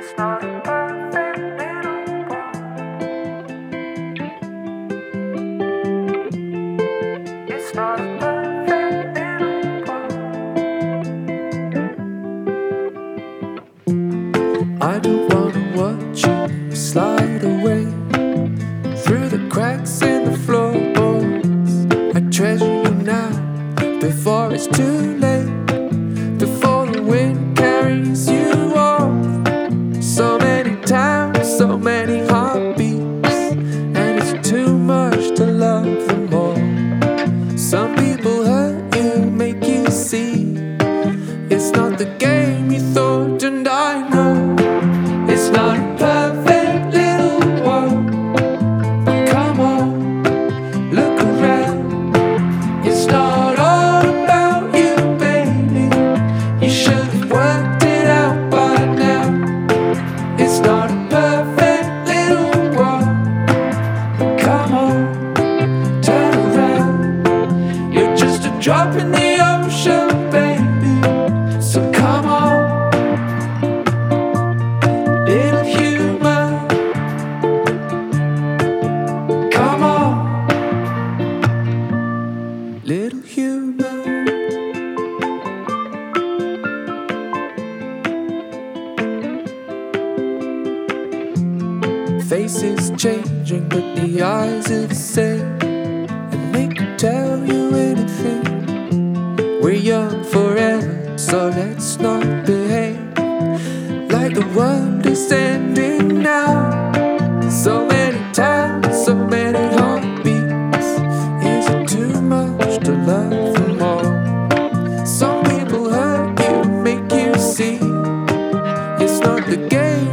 It's not a perfect little world. It's not a perfect little world. I don't wanna watch you slide away through the cracks in the floorboards. I treasure you now before it's too late, before the wind carries you off. So many times, so many heartbeats, and it's too much to love them all. Some people hurt you, make you see it's not the game you thought, and I know it's not a perfect little world. But come on, look around. It's not all about you, baby. You should have worked it out by now. It's not a perfect little world. But come on, turn around. You're just a drop in the ocean, baby. So come on, little human. Come on, little human. Faces changing, but the eyes are the same, and they can tell you anything. We're young forever, so let's not behave like the world is ending now. So many times, so many heartbeats. Is it too much to love them all? Some people hurt you, make you see it's not the game